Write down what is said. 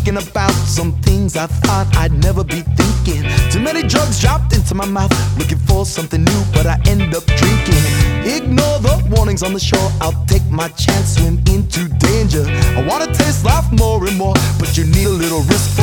thinking about some things I thought I'd never be thinking. Too many drugs dropped into my mouth, looking for something new, but I end up drinking. Ignore the warnings on the shore, I'll take my chance, swim into danger. I wanna taste life more and more, but you need a little risk